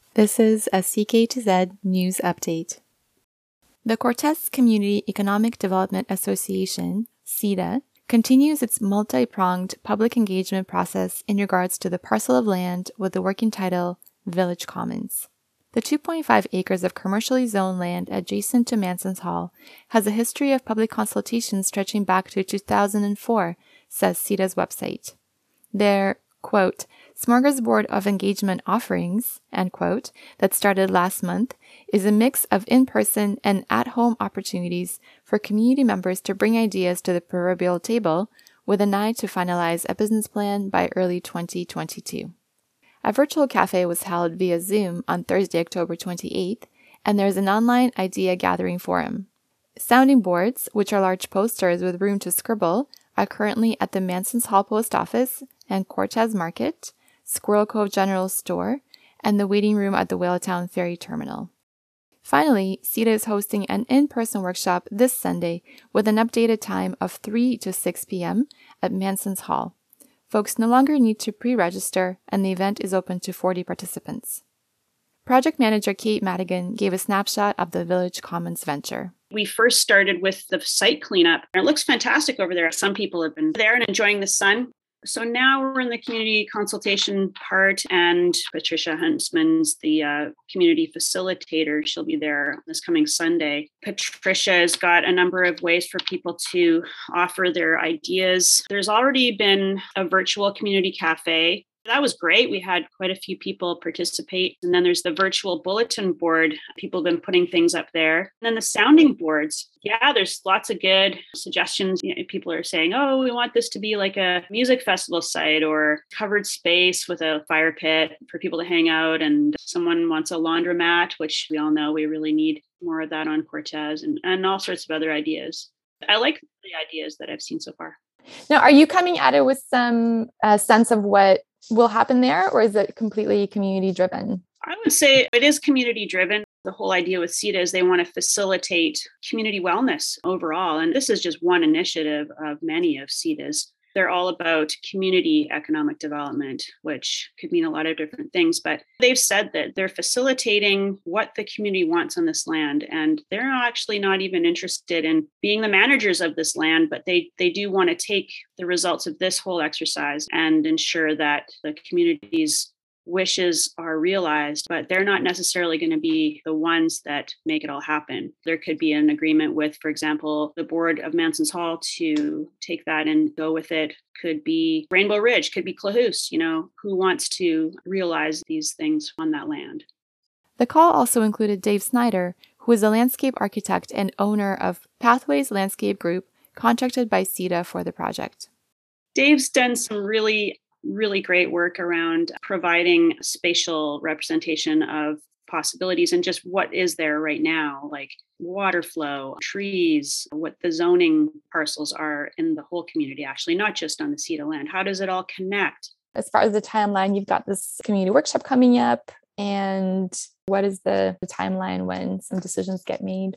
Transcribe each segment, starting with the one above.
This is a CK to Z news update. The Cortes Community Economic Development Association, CEDA, continues its multi-pronged public engagement process in regards to the parcel of land with the working title Village Commons. The 2.5 acres of commercially zoned land adjacent to Manson's Hall has a history of public consultation stretching back to 2004, says CEDA's website. Their, quote, smorgasbord of engagement offerings, end quote, that started last month is a mix of in-person and at-home opportunities for community members to bring ideas to the proverbial table with an eye to finalize a business plan by early 2022. A virtual cafe was held via Zoom on Thursday, October 28th, and there's an online idea gathering forum. Sounding boards, which are large posters with room to scribble, are currently at the Manson's Hall Post Office and Cortes Market, Squirrel Cove General Store, and the waiting room at the Whaletown Ferry Terminal. Finally, CEDA is hosting an in-person workshop this Sunday with an updated time of 3 to 6 p.m. at Manson's Hall. Folks no longer need to pre-register, and the event is open to 40 participants. Project manager Kate Madigan gave a snapshot of the Village Commons venture. We first started with the site cleanup. It looks fantastic over there. Some people have been there and enjoying the sun. So now we're in the community consultation part, and Patricia Huntsman's the community facilitator. She'll be there this coming Sunday. Patricia has got a number of ways for people to offer their ideas. There's already been a virtual community cafe. That was great. We had quite a few people participate. And then there's the virtual bulletin board. People have been putting things up there. And then the sounding boards. Yeah, there's lots of good suggestions. People are saying, oh, we want this to be like a music festival site or covered space with a fire pit for people to hang out. And someone wants a laundromat, which we all know we really need more of that on Cortes, and all sorts of other ideas. I like the ideas that I've seen so far. Now, are you coming at it with some sense of what will happen there, or is it completely community driven? I would say it is community driven. The whole idea with CEDA is they want to facilitate community wellness overall. And this is just one initiative of many of CEDA's. They're all about community economic development, which could mean a lot of different things. But they've said that they're facilitating what the community wants on this land. And they're actually not even interested in being the managers of this land, but they do want to take the results of this whole exercise and ensure that the community's wishes are realized, but they're not necessarily going to be the ones that make it all happen. There could be an agreement with, for example, the board of Manson's Hall to take that and go with it. Could be Rainbow Ridge, could be Clahoose, who wants to realize these things on that land. The call also included Dave Snyder, who is a landscape architect and owner of Pathways Landscape Group, contracted by CEDA for the project. Dave's done some really great work around providing spatial representation of possibilities and just what is there right now, like water flow, trees, what the zoning parcels are in the whole community, actually, not just on the CEDA land. How does it all connect? As far as the timeline, you've got this community workshop coming up. And what is the timeline when some decisions get made?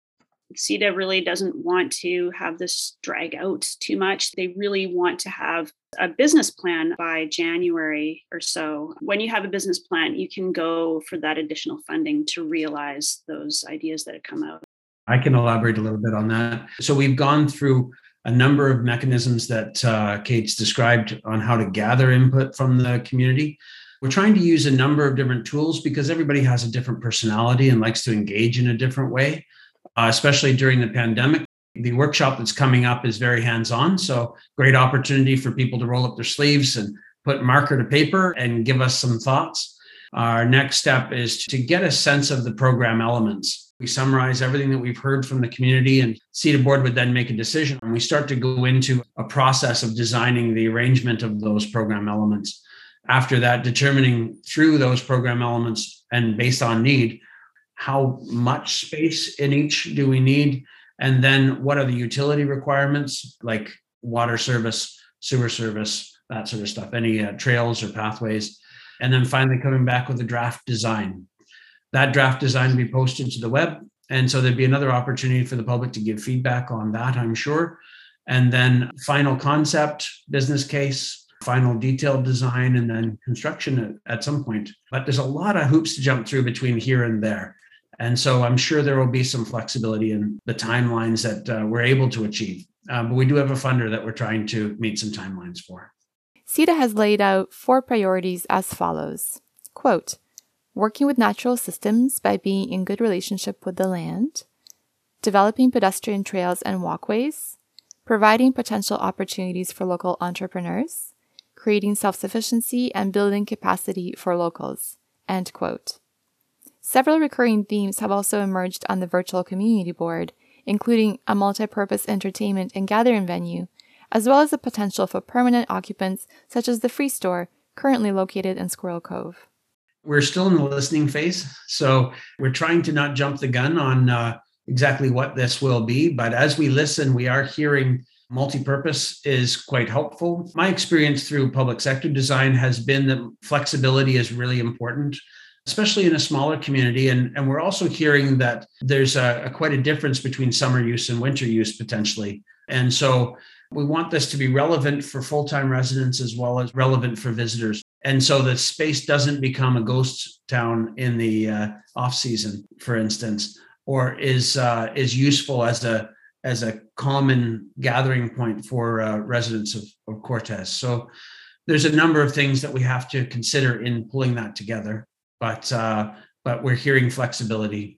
CEDA really doesn't want to have this drag out too much. They really want to have a business plan by January or so. When you have a business plan, you can go for that additional funding to realize those ideas that have come out. I can elaborate a little bit on that. So we've gone through a number of mechanisms that Kate's described on how to gather input from the community. We're trying to use a number of different tools because everybody has a different personality and likes to engage in a different way. Especially during the pandemic. The workshop that's coming up is very hands-on, so great opportunity for people to roll up their sleeves and put marker to paper and give us some thoughts. Our next step is to get a sense of the program elements. We summarize everything that we've heard from the community, and CEDA board would then make a decision. And we start to go into a process of designing the arrangement of those program elements. After that, determining through those program elements and based on need, how much space in each do we need? And then what are the utility requirements like water service, sewer service, that sort of stuff, any trails or pathways. And then finally coming back with a draft design. That draft design will be posted to the web. And so there'd be another opportunity for the public to give feedback on that, I'm sure. And then final concept, business case, final detailed design and then construction at some point. But there's a lot of hoops to jump through between here and there. And so I'm sure there will be some flexibility in the timelines that we're able to achieve. But we do have a funder that we're trying to meet some timelines for. CEDA has laid out 4 priorities as follows. Quote, working with natural systems by being in good relationship with the land, developing pedestrian trails and walkways, providing potential opportunities for local entrepreneurs, creating self-sufficiency and building capacity for locals, end quote. Several recurring themes have also emerged on the virtual community board, including a multi-purpose entertainment and gathering venue, as well as the potential for permanent occupants such as the Free Store, currently located in Squirrel Cove. We're still in the listening phase, so we're trying to not jump the gun on exactly what this will be. But as we listen, we are hearing multi-purpose is quite helpful. My experience through public sector design has been that flexibility is really important, especially in a smaller community. And we're also hearing that there's quite a difference between summer use and winter use potentially. And so we want this to be relevant for full-time residents as well as relevant for visitors. And so the space doesn't become a ghost town in the off-season, for instance, or is useful as a common gathering point for residents of Cortez. So there's a number of things that we have to consider in pulling that together. But we're hearing flexibility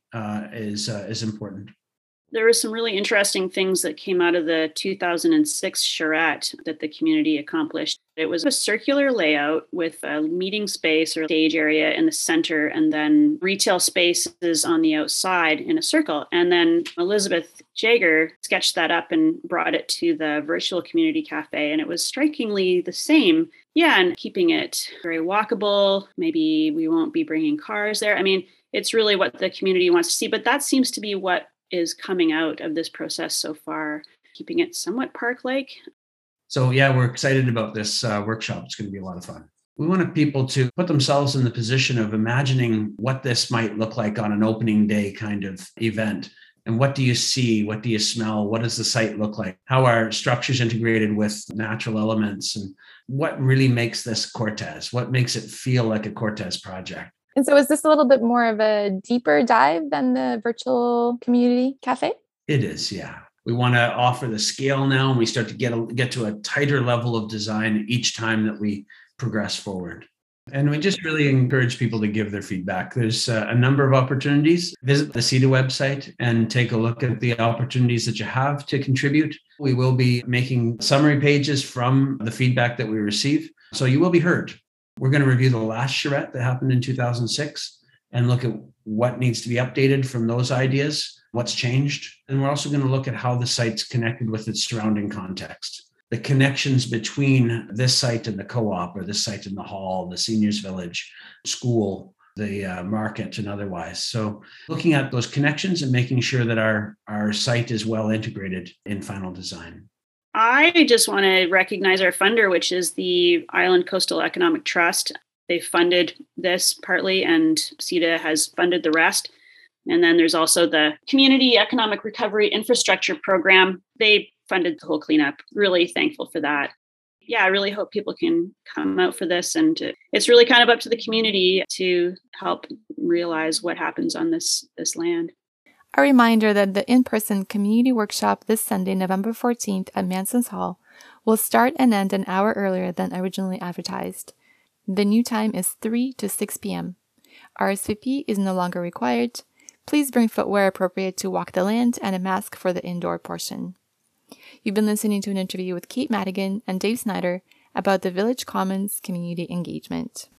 is important. There were some really interesting things that came out of the 2006 charrette that the community accomplished. It was a circular layout with a meeting space or stage area in the center and then retail spaces on the outside in a circle. And then Elizabeth Jager sketched that up and brought it to the virtual community cafe. And it was strikingly the same. Yeah, and keeping it very walkable. Maybe we won't be bringing cars there. I mean, it's really what the community wants to see. But that seems to be what is coming out of this process so far, keeping it somewhat park-like. So yeah, we're excited about this workshop. It's going to be a lot of fun. We wanted people to put themselves in the position of imagining what this might look like on an opening day kind of event. And what do you see? What do you smell? What does the site look like? How are structures integrated with natural elements? And what really makes this Cortez? What makes it feel like a Cortez project? And so is this a little bit more of a deeper dive than the virtual community cafe? It is, yeah. We want to offer the scale now, and we start to get to a tighter level of design each time that we progress forward. And we just really encourage people to give their feedback. There's a number of opportunities. Visit the CEDA website and take a look at the opportunities that you have to contribute. We will be making summary pages from the feedback that we receive, so you will be heard. We're going to review the last charrette that happened in 2006 and look at what needs to be updated from those ideas, what's changed. And we're also going to look at how the site's connected with its surrounding context. The connections between this site and the co-op, or this site and the hall, the seniors village, school, the market, and otherwise. So looking at those connections and making sure that our site is well integrated in final design. I just want to recognize our funder, which is the Island Coastal Economic Trust. They funded this partly, and CEDA has funded the rest. And then there's also the Community Economic Recovery Infrastructure Program. They funded the whole cleanup. Really thankful for that. Yeah, I really hope people can come out for this. And it's really kind of up to the community to help realize what happens on this land. A reminder that the in-person community workshop this Sunday, November 14th at Manson's Hall will start and end an hour earlier than originally advertised. The new time is 3 to 6 p.m. RSVP is no longer required. Please bring footwear appropriate to walk the land and a mask for the indoor portion. You've been listening to an interview with Kate Madigan and Dave Snyder about the Village Commons community engagement.